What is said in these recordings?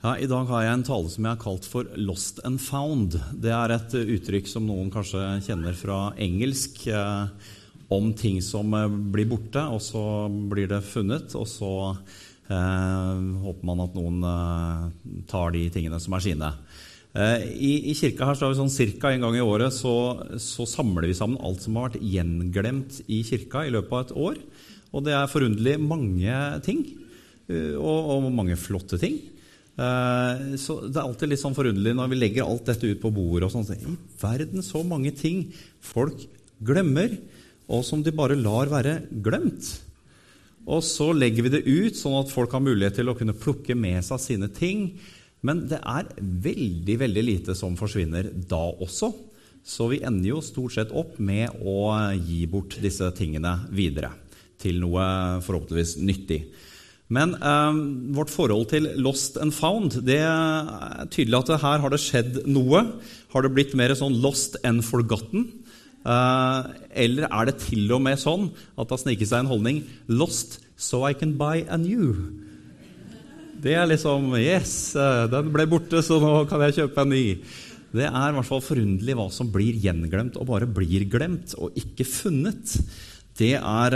Ja, I dag har jeg en tale som jeg har kalt for Lost and Found. Det et uttrykk som noen kanskje kjenner fra engelsk, om ting som blir borte, og så blir det funnet, og så håper man at noen tar de tingene som sine. I kirka her så har vi sånn cirka en gang i året, så samler vi sammen alt som har vært gjenglemt i kirka i løpet av et år, og det forunderlig mange ting, og mange flotte ting. Så det alltid litt sånn forunderlig når vi legger alt dette ut på bordet og sånn, i verden så mange ting folk glemmer og som de bare lar være glemt, og så legger vi det ut sånn at folk har mulighet til å kunne plukke med seg sine ting, men det veldig, veldig lite som forsvinner da også, så vi ender jo stort sett opp med å gi bort disse tingene videre til noe forhåpentligvis nyttig. Men vårt forhold til Lost and Found, det tydelig at her har det skjedd noe. Har det blitt mer sånn Lost and Forgotten? Eller det til og med sånn at det sniker seg en holdning Lost so I can buy a new? Det liksom, yes, den ble borte, så nå kan jeg kjøpe en ny. Det I hvert fall forunderlig hva som blir gjenglemt og bare blir glemt og ikke funnet. Det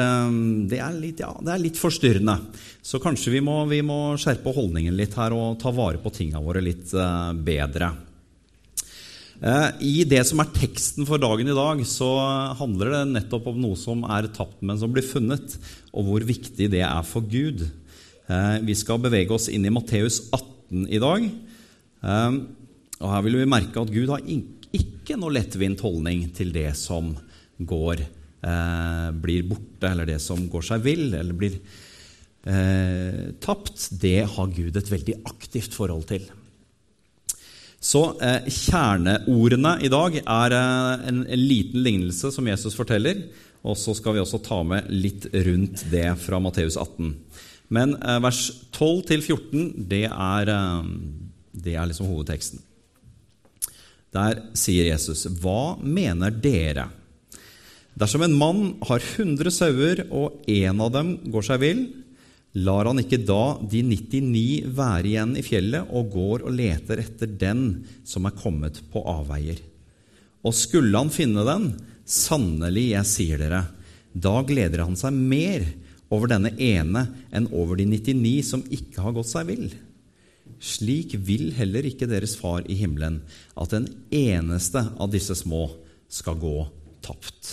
litt forstyrrende. Så kanskje vi må skjerpe holdningen litt her og ta vare på tingene våre litt bedre. I det som teksten for dagen I dag, så handler det nettopp om noe som tapt, men som blir funnet, og hvor viktig det for Gud. Vi skal bevege oss inn I Matteus 18 I dag, og her vil vi merke at Gud har ikke noe lettvint holdning til det som blir borte, eller det som går seg vill, eller blir tapt. Det har Gud et veldig aktivt forhold til. Så kjerneordene I dag en liten lignelse som Jesus forteller, og så skal vi også ta med litt rundt det fra Matteus 18. Men vers 12-14, det liksom hovedteksten. Der sier Jesus, «Hva mener dere? Dersom en mann har 100 sauer, og en av dem går seg vill, lar han ikke da de 99 være igjen I fjellet, og går og leter etter den som kommet på avveier. Og skulle han finne den, sannelig, jeg sier dere, da gleder han seg mer over denne ene enn over de 99 som ikke har gått seg vill. Slik vil heller ikke deres far I himmelen, at den eneste av disse små skal gå tapt.»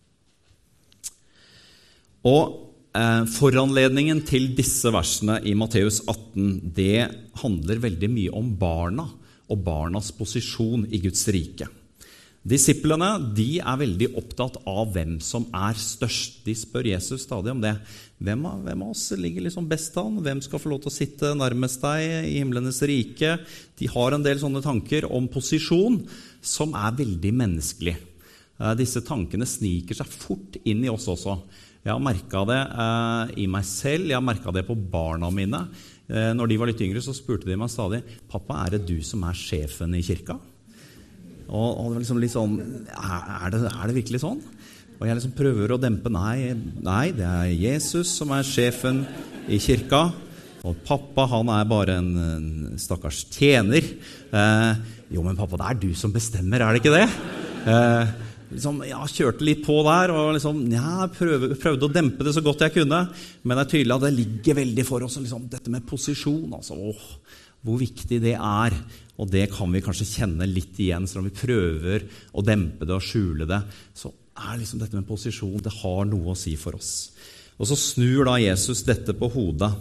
Og foranledningen til disse versene I Matteus 18, det handler veldig mye om barna og barnas posisjon I Guds rike. Disiplene, de veldig opptatt av hvem som størst. De spør Jesus stadig om det. Hvem av oss ligger liksom best an? Hvem skal få lov til å sitte nærmest deg I himlenes rike? De har en del sånne tanker om posisjon som veldig menneskelig. Disse tankene sniker seg fort inn I oss også. Jeg har merket det I meg selv, jeg har merket det på barna mine. Når de var litt yngre, så spurte de meg stadig, «Pappa, det du som sjefen I kirka?» Og det var liksom litt sånn, det virkelig sånn? Og jeg liksom prøver å dempe, nei, det Jesus som sjefen I kirka, og pappa, han bare en stakkars tjener. Jo, men pappa, det du som bestemmer, det ikke det? Liksom, jeg kjørte litt på der, og liksom, prøvde å dempe det så godt jeg kunne, men det tydelig at det ligger veldig for oss, liksom, dette med posisjon, altså, hvor viktig det og det kan vi kanskje kjenne litt igjen, så når vi prøver å dempe det og skjule det, så liksom dette med posisjon, det har noe å si for oss. Og så snur da Jesus dette på hodet,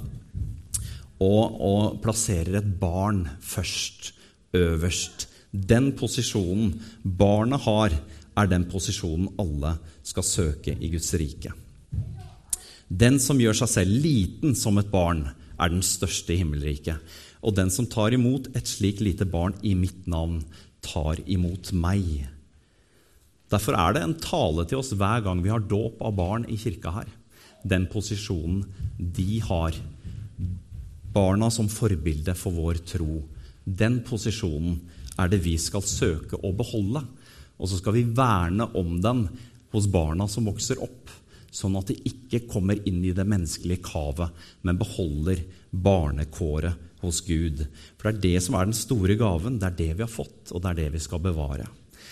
og plasserer et barn først, øverst. Den posisjonen barnet har, den posisjonen alle skal søke I Guds rike. Den som gjør seg selv liten som et barn, den største I himmelriket. Og den som tar imot et slik lite barn I mitt navn, tar imot meg. Derfor det en tale til oss hver gang vi har dåp av barn I kirka her. Den posisjonen de har. Barna som forbilde for vår tro. Den posisjonen det vi skal søke å beholde. Og så skal vi verne om den hos barna som vokser opp, sånn at de ikke kommer inn I det menneskelige kavet, men beholder barnekåret hos Gud. For det det som den store gaven, det det vi har fått, og det det vi skal bevare.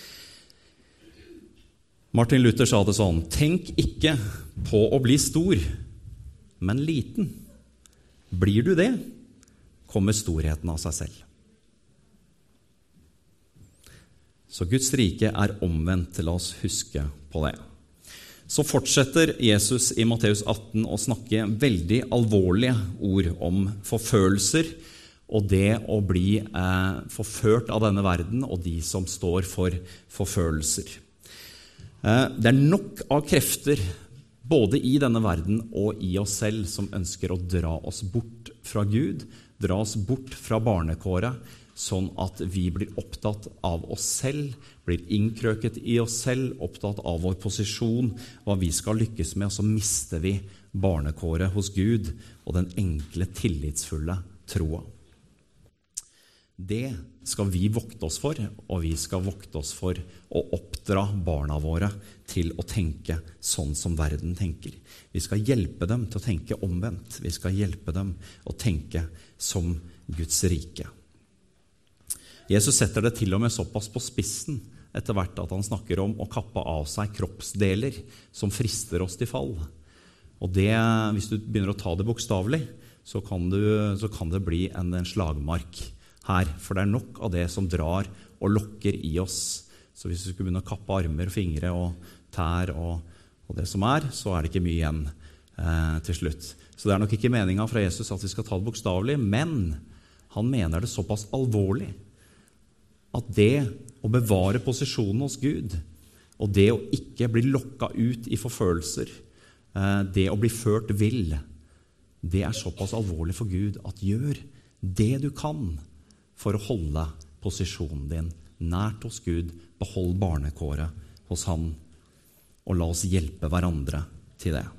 Martin Luther sa det sånn: tenk ikke på å bli stor, men liten. Blir du det, kommer storheten av seg selv. Så Guds rike omvendt, la oss huske på det. Så fortsetter Jesus i Matteus 18 å snakke veldig alvorlige ord om forfølelser, og det å bli forført av denne verden, og de som står for forfølelser. Det nok av krefter, både i denne verden og i oss selv, som ønsker å dra oss bort fra Gud, dra oss bort fra barnekåret, sånn at vi blir opptatt av oss selv, blir innkrøket i oss selv, opptatt av vår posisjon, hva vi skal lykkes med, og så mister vi barnekåret hos Gud og den enkle, tillitsfulle troa. Det skal vi vokte oss for, og vi skal vokte oss for å oppdra barna våre til å tenke sånn som verden tenker. Vi skal hjelpe dem til å tenke omvendt. Vi skal hjelpe dem å tenke som Guds rike. Jesus setter det til og med såpass på spissen etter hvert at han snakker om å kappe av seg kroppsdeler som frister oss til fall. Og det, hvis du begynner å ta det bokstavelig, så kan det bli en slagmark her, for det nok av det som drar og lokker i oss. Så hvis du skulle begynne å kappe armer, fingre og tær og det som så det ikke mye igjen til slutt. Så det nok ikke meningen fra Jesus at vi skal ta det bokstavelig, men han mener det såpass alvorlig at det å bevare posisjonen hos Gud, og det å ikke bli lokket ut i forfølelser, det å bli ført vill, det såpass alvorlig for Gud at gjør det du kan for å holde posisjonen din nært hos Gud, behold barnekåret hos han, og la oss hjelpe hverandre til det.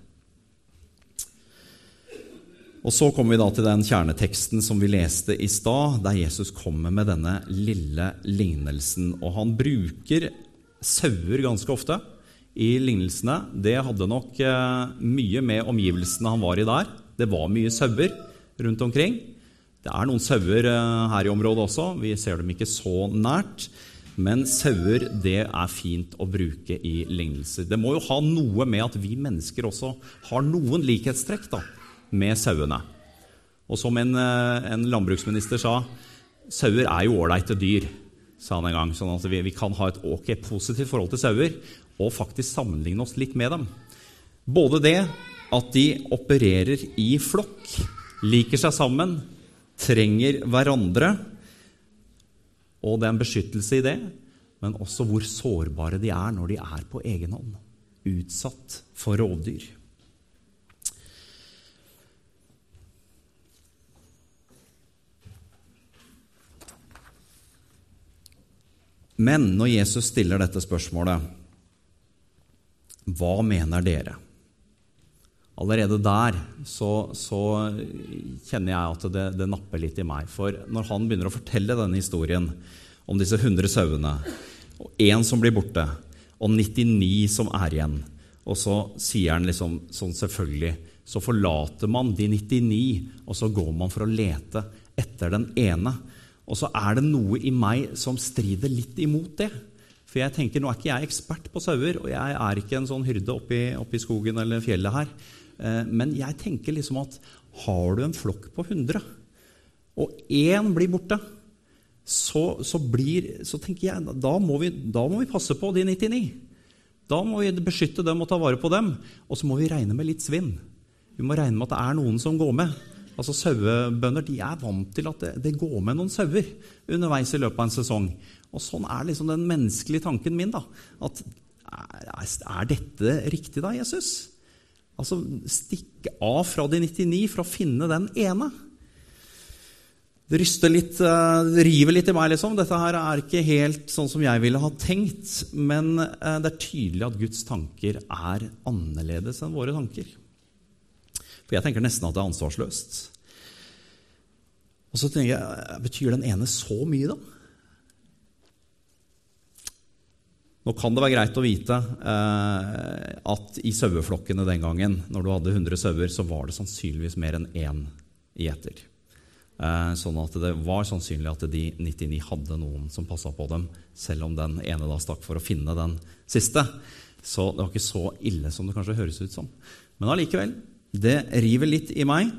Og så kommer vi da til den kjerneteksten som vi leste i stad, der Jesus kommer med denne lille lignelsen. Og han bruker sauer ganske ofte i lignelsene. Det hadde nok mye med omgivelsene han var i der. Det var mye sauer rundt omkring. Det noen sauer her i området også. Vi ser dem ikke så nært. Men sauer, det fint å bruke i lignelser. Det må jo ha noe med at vi mennesker også har noen likhetstrekk da, med sauene. Og som en landbruksminister sa, sauer jo ålreite dyr, sa han en gang, sånn at vi kan ha et positivt forhold til sauer, og faktisk sammenligne oss litt med dem. Både det at de opererer i flokk, liker seg sammen, trenger hverandre, og det en beskyttelse i det, men også hvor sårbare de når de på egen hånd, utsatt for rovdyr. Men når Jesus stiller dette spørsmålet, hva mener dere? Allerede der så kjenner jeg at det napper litt i meg. For når han begynner å fortelle denne historien om disse 100 sauene, og 1 som blir borte, og 99 som igjen, og så sier han liksom sånn selvfølgelig, så forlater man de 99, og så går man for å lete etter den ene. Og så det noe i meg som strider litt imot det. For jeg tenker, nå ikke jeg ekspert på sauer, og jeg ikke en sånn hyrde oppi skogen eller fjellet her. Men jeg tenker liksom at har du en flokk på 100, og 1 blir borte, så tenker jeg, da må vi passe på de 99. Da må vi beskytte dem og ta vare på dem, og så må vi regne med litt svinn. Vi må regne med at det noen som går med. Altså sauebønder, de vant til at det går med noen sauer underveis i løpet av en sesong. Og sånn liksom den menneskelige tanken min da, at dette riktig da, Jesus? Altså stikke av fra de 99 for å finne den ene. Det ryster litt, det river litt i meg liksom. Dette her ikke helt sånn som jeg ville ha tenkt, men det tydelig at Guds tanker annerledes enn våre tanker. For jeg tenker nesten at det ansvarsløst. Og så tenker jeg, betyr den ene så mye da? Nå kan det være greit å vite at i saueflokkene den gangen, når du hadde 100 sauer, så var det sannsynligvis mer enn 1 gjeter. sånn at det var sannsynlig at de 99 hadde noen som passet på dem, selv om den ene da stakk for å finne den siste. Så det var ikke så ille som det kanskje høres ut som. Men allikevel, det river litt i meg.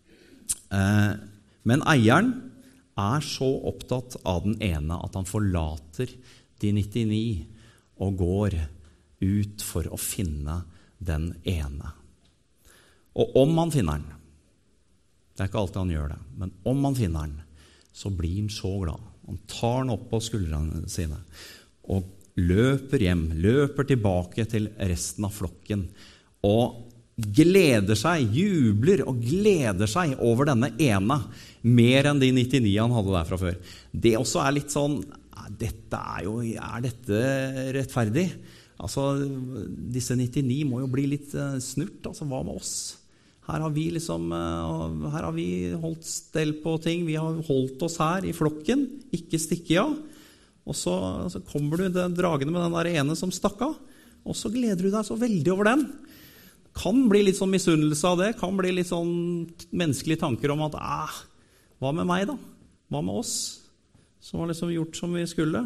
Men eieren er så opptatt av den ene at han forlater de 99 og går ut for å finne den ene. Og om han finner den, det er ikke alltid han gjør det, men om han finner den, så blir han så glad. Han tar den opp på skuldrene sine og løper hjem, løper tilbake til resten av flokken og gleder seg, jubler og gleder seg over denne ene, mer enn de 99 han hadde der fra før. Det også er litt sånn, er dette rettferdig? Altså, disse 99 må jo bli litt snurt, altså hva med oss? Her har vi holdt stell på ting, vi har holdt oss her i flokken, ikke stikke av. Og så kommer du dragende med den der ene som stakk av, og så gleder du deg så veldig over den. Kan bli litt sånn misunnelse av det, kan bli litt sånn menneskelige tanker om at, hva med meg da? Hva med oss? Som har liksom gjort som vi skulle.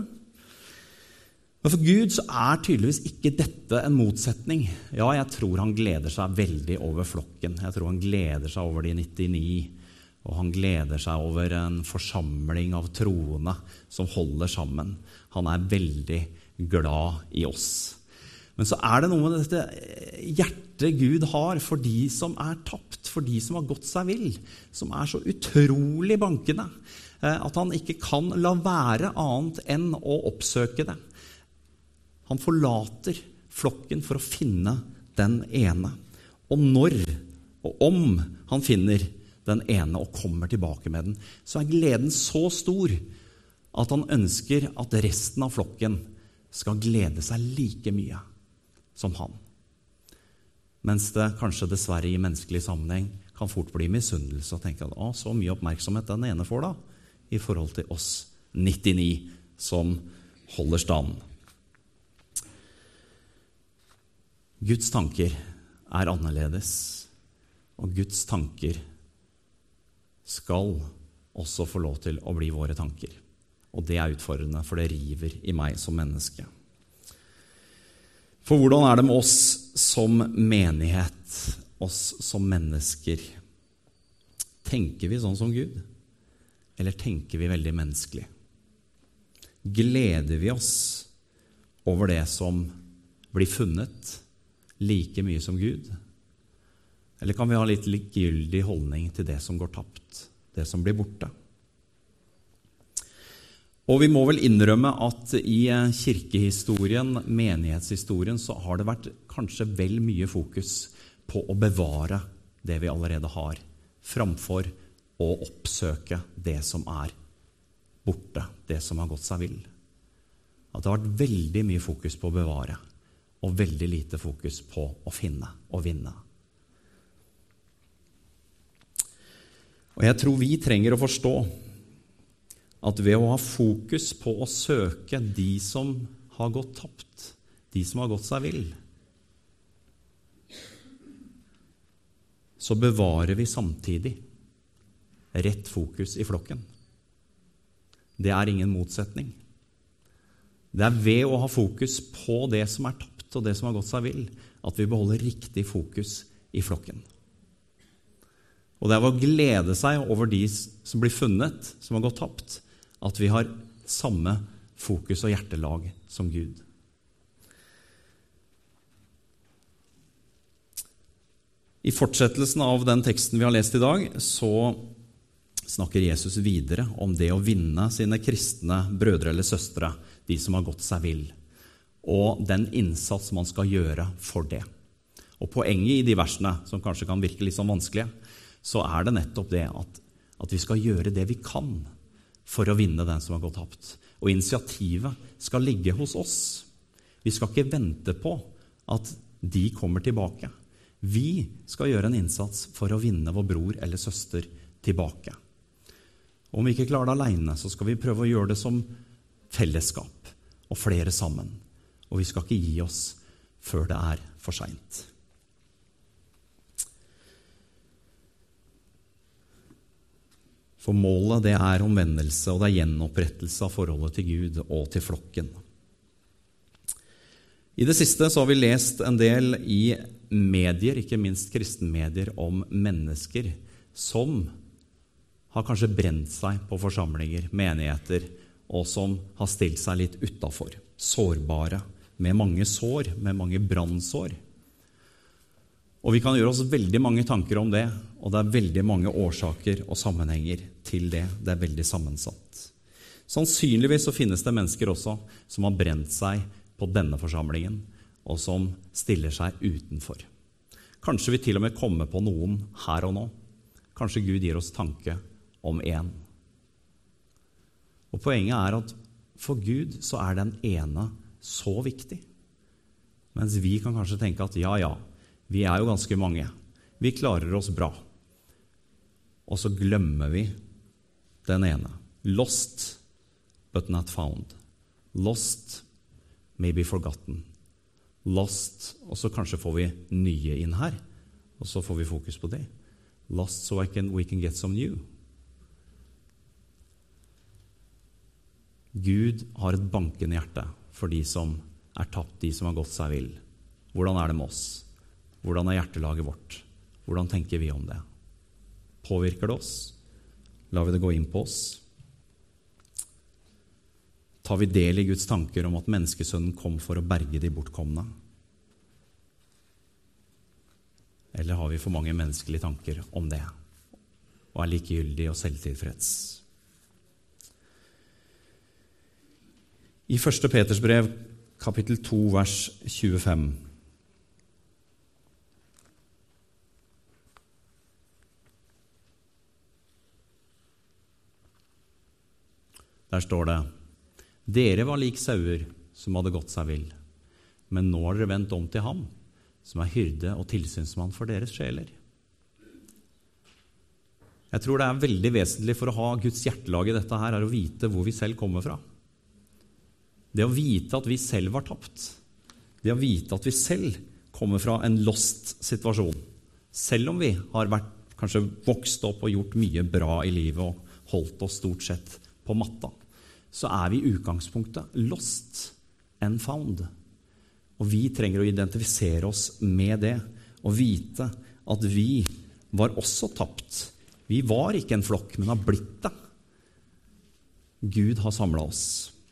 Men for Gud så er tydeligvis ikke dette en motsetning. Ja, jeg tror han gleder seg veldig over flokken. Jeg tror han gleder seg over de 99, og han gleder seg over en forsamling av troende som holder sammen. Han er veldig glad i oss. Men så er det noe med dette hjertet Gud har for de som er tapt, for de som har gått seg vill, som er så utrolig bankende, at han ikke kan la være annet enn å oppsøke det. Han forlater flokken for å finne den ene. Og når og om han finner den ene og kommer tilbake med den, så er gleden så stor at han ønsker at resten av flokken skal glede seg like mye som han. Mens det kanskje dessverre i menneskelig sammenheng kan fort bli misunnelse og tenke at så mye oppmerksomhet den ene får da, i forhold til oss 99 som holder stand. Guds tanker er annerledes, og Guds tanker skal også få lov til å bli våre tanker. Og det er utfordrende, for det river i meg som menneske. For hvordan er det med oss som menighet, oss som mennesker? Tenker vi sånn som Gud? Eller tenker vi veldig menneskelig? Gleder vi oss over det som blir funnet like mye som Gud? Eller kan vi ha litt likegyldig holdning til det som går tapt, det som blir borte? Og vi må vel innrømme at i kirkehistorien, menighetshistorien, så har det vært kanskje vel mye fokus på å bevare det vi allerede har, framfor å oppsøke det som er borte, det som har gått seg vill. At det har vært veldig mye fokus på å bevare, og veldig lite fokus på å finne og vinne. Og jeg tror vi trenger å forstå at ved å ha fokus på å søke de som har gått tapt, de som har gått seg vill, så bevarer vi samtidig rett fokus i flokken. Det er ingen motsetning. Det er ved å ha fokus på det som er tapt, og det som har gått seg vill, at vi beholder riktig fokus i flokken. Og det er ved å glede seg over de som blir funnet, som har gått tapt, at vi har samme fokus og hjertelag som Gud. I fortsettelsen av den teksten vi har lest i dag, så snakker Jesus videre om det å vinne sine kristne brødre eller søstre, de som har gått seg vill, og den innsats man skal gjøre for det. Og poenget i de versene, som kanskje kan virke litt sånn vanskelige, så er det nettopp det at vi skal gjøre det vi kan for å vinne den som har gått tapt. Og initiativet skal ligge hos oss. Vi skal ikke vente på at de kommer tilbake. Vi skal gjøre en innsats for å vinne vår bror eller søster tilbake. Og om vi ikke klarer det alene, så skal vi prøve å gjøre det som fellesskap og flere sammen. Og vi skal ikke gi oss før det er for sent. For målet det omvendelse, og det gjenopprettelse av forholdet til Gud og til flokken. I det siste så har vi lest en del i medier, ikke minst kristenmedier, om mennesker som har kanskje brent seg på forsamlinger, menigheter, og som har stilt seg litt utenfor. Sårbare, med mange sår, med mange brannsår. Og vi kan gjøre oss veldig mange tanker om det, og det veldig mange årsaker og sammenhenger til det. Det veldig sammensatt. Sannsynligvis så finnes det mennesker også som har brent seg på denne forsamlingen, og som stiller seg utenfor. Kanskje vi til og med kommer på noen her og nå. Kanskje Gud gir oss tanke om en. Og poenget at for Gud så den ene så viktig. Mens vi kan kanskje tenke at ja, vi jo ganske mange. Vi klarer oss bra. Og så glemmer vi den ene. Lost, but not found. Lost, maybe forgotten. Lost, og så kanskje får vi nye inn her. Og så får vi fokus på det. Lost, so we can get some new. Gud har et bankende hjerte for de som tapt, de som har gått seg vill. Hvordan det med oss? Hvordan hjertelaget vårt? Hvordan tenker vi om det? Påvirker det oss? Lar vi det gå inn på oss? Tar vi del i Guds tanker om at menneskesønnen kom for å berge de bortkomne? Eller har vi for mange menneskelige tanker om det, og likegyldig og selvtilfreds? I 1. Peters brev, kapittel 2, vers 25. Der står det: Dere var lik sauer som hadde gått seg vill, men nå har dere vendt om til ham, som hyrde og tilsynsmann for deres sjeler. Jeg tror det veldig vesentlig for å ha Guds hjertelag i dette her, å vite hvor vi selv kommer fra. Det å vite at vi selv var tapt. Det å vite at vi selv kommer fra en lost situasjon. Selv om vi har kanskje vokst opp og gjort mye bra i livet og holdt oss stort sett på matta, så vi i utgangspunktet lost and found. Og vi trenger å identifisere oss med det, og vite at vi var også tapt. Vi var ikke en flokk, men har blitt det. Gud har samlet oss.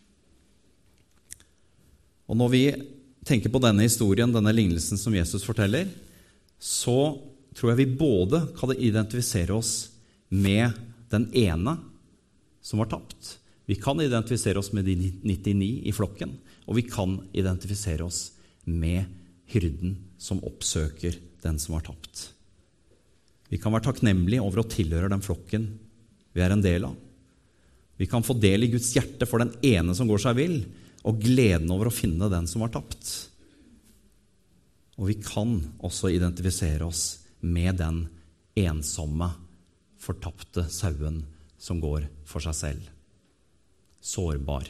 Og når vi tenker på denne historien, denne lignelsen som Jesus forteller, så tror jeg vi både kan identifisere oss med den ene som var tapt. Vi kan identifisere oss med de 99 i flokken, og vi kan identifisere oss med hyrden som oppsøker den som var tapt. Vi kan være takknemlige over å tilhøre den flokken vi en del av. Vi kan få del i Guds hjerte for den ene som går seg vill, og gleden over å finne den som var tapt. Og vi kan også identifisere oss med den ensomme, fortapte sauen som går for seg selv. Sårbar.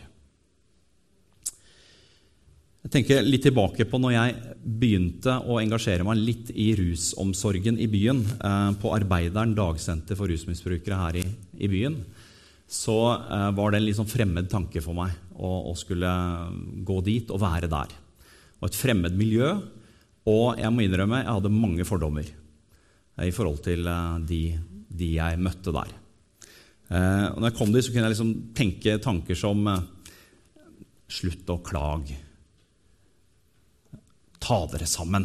Jeg tenker litt tilbake på når jeg begynte å engasjere meg litt i rusomsorgen i byen, på Arbeideren dagsenter for rusmisbrukere her i byen, så var det en litt sånn fremmed tanke for meg å skulle gå dit og være der. Og et fremmed miljø, og jeg må innrømme, jeg hadde mange fordommer i forhold til de jeg møtte der. Og når jeg kom dit, så kunne jeg liksom tenke tanker som slutt å klage, ta dere sammen.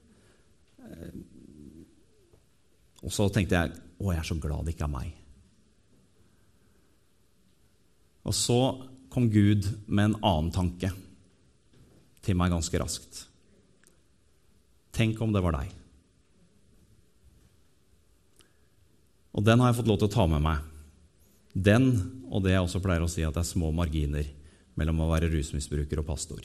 Og så tenkte jeg, jeg er så glad det ikke meg. Og så kom Gud med en annen tanke til meg ganske raskt. Tenk om det var deg. Og den har jeg fått lov til å ta med meg. Den, og det jeg også pleier å si, at det små marginer mellom å være rusmisbruker og pastor.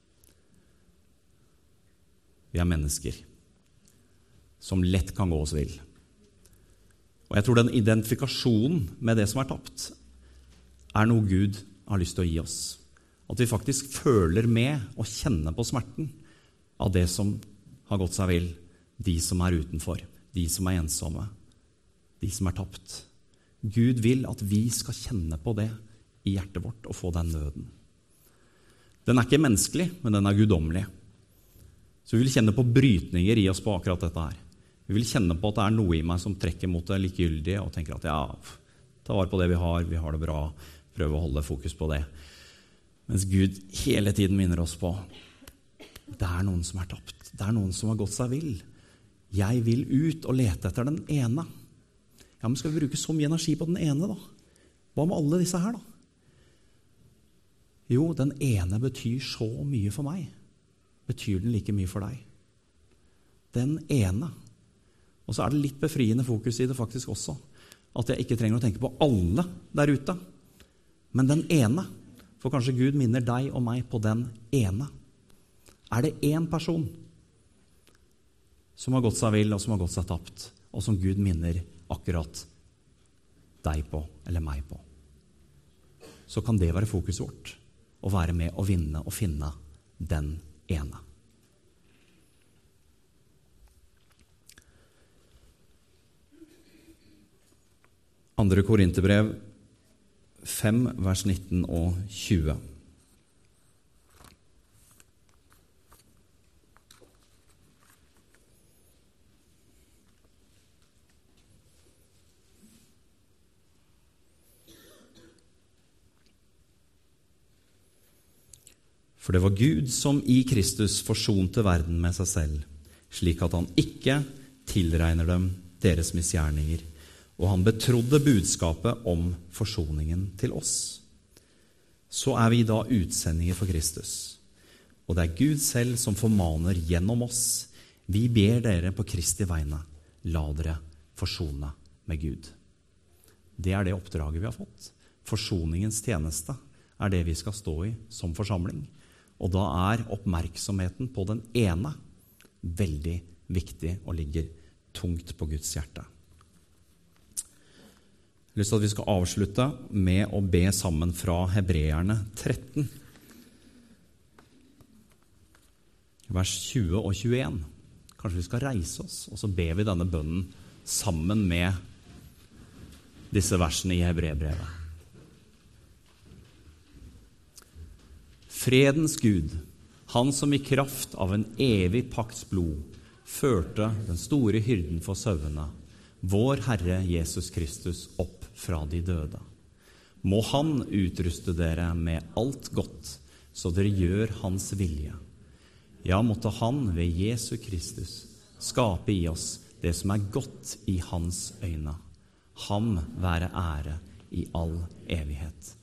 Vi mennesker som lett kan gå oss vill. Og jeg tror den identifikasjonen med det som tapt, noe Gud har lyst til å gi oss. At vi faktisk føler med og kjenner på smerten av det som har gått seg vill, de som utenfor, de som ensomme, de som tapt. Gud vil at vi skal kjenne på det i hjertet vårt og få den nøden. Den ikke menneskelig, men den gudomlig. Så vi vil kjenne på brytninger i oss på akkurat dette her. Vi vil kjenne på at det noe i meg som trekker mot det likegyldige og tenker at ja, ta vare på det vi har det bra, prøve å holde fokus på det. Mens Gud hele tiden minner oss på det noen som tapt, det noen som har gått seg vill. Jeg vil ut og lete etter den ene. Ja, men skal vi bruke så mye energi på den ene da? Hva med alle disse her da? Jo, den ene betyr så mye for meg. Betyr den like mye for deg? Den ene. Og så det litt befriende fokus i det faktisk også. At jeg ikke trenger å tenke på alle der ute. Men den ene. For kanskje Gud minner deg og meg på den ene. Det en person som har gått seg vill og som har gått seg tapt, og som Gud minner akkurat deg på, eller meg på, så kan det være fokuset vårt, å være med å vinne og finne den ene. Andre Korinterbrev 5, vers 19 og 20. For det var Gud som i Kristus forsonte verden med seg selv, slik at han ikke tilregner dem deres misgjerninger, og han betrodde budskapet om forsoningen til oss. Så vi da utsendinger for Kristus, og det Gud selv som formaner gjennom oss. Vi ber dere på Kristi vegne, la dere forsone med Gud. Det det oppdraget vi har fått. Forsoningens tjeneste det vi skal stå i som forsamling. Og da oppmerksomheten på den ene veldig viktig og ligger tungt på Guds hjerte. Jeg har lyst til at vi skal avslutte med å be sammen fra Hebreerne 13, vers 20 og 21. Kanskje vi skal reise oss, og så ber vi denne bønnen sammen med disse versene i Hebreerbrevet. Fredens Gud, han som i kraft av en evig pakts blod førte den store hyrden for sauene, vår Herre Jesus Kristus opp fra de døde. Må han utruste dere med alt godt, så dere gjør hans vilje. Ja, måtte han ved Jesu Kristus skape i oss det som godt i hans øyne. Ham være ære i all evighet.